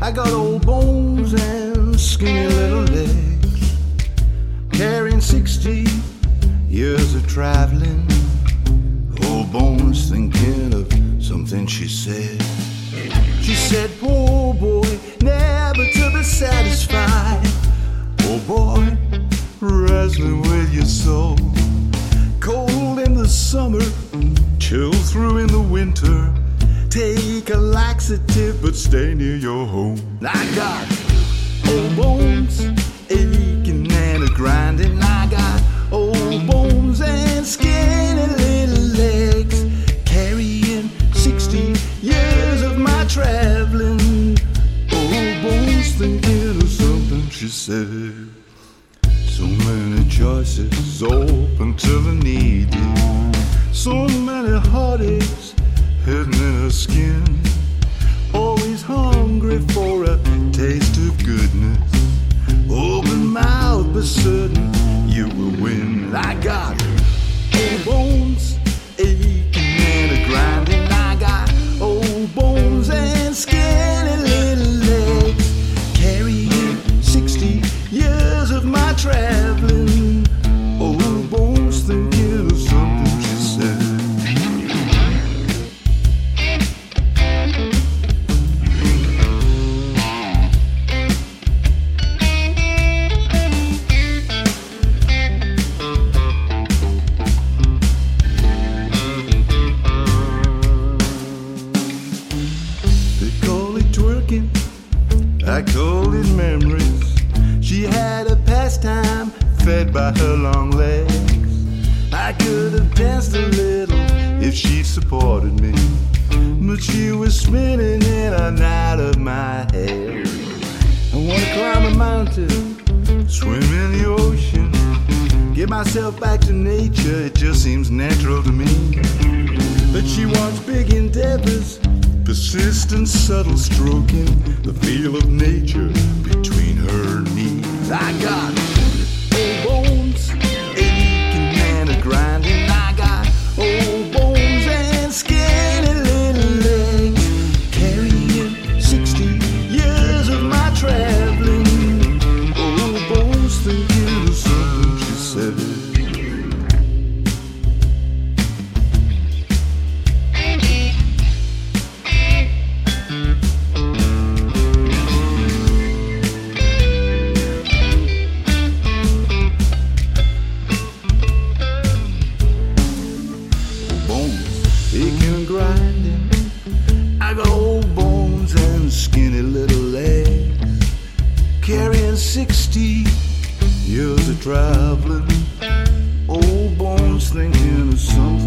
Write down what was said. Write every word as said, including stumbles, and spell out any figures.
I got old bones and skinny little legs, carrying sixty years of traveling. Old bones thinking of something she said. She said, poor boy, never to be satisfied. Poor boy, wrestling with your soul. Cold in the summer, chill through in the winter. Take a laxative, but stay near your home. I got old bones aching and a grinding. I got old bones and skinny little legs, carrying sixty years of my traveling. Old bones thinking of something she said. So many choices open to the needy, so many heartaches hidden in her skin. Always hungry for a taste of goodness. Open mouth, but certain you will win. I got old bones aching and a grinding. I got old bones and skinny little legs, carrying sixty years of my traveling. Old bones thinking of something she said. I called it memories. She had a pastime fed by her long legs. I could have danced a little if she supported me, but she was spinning in and out of my head. I wanna climb a mountain, swim in the ocean, get myself back to nature. It just seems natural to me. But she wants big endeavors, persistent, subtle stroking, the feel of nature between her knees. I got old bones aching and a grinding. I got old bones and skinny little legs, carrying sixty years of my traveling. Old bones thinking of something she said. I got old bones and skinny little legs, carrying sixty years of traveling. Old bones thinking of something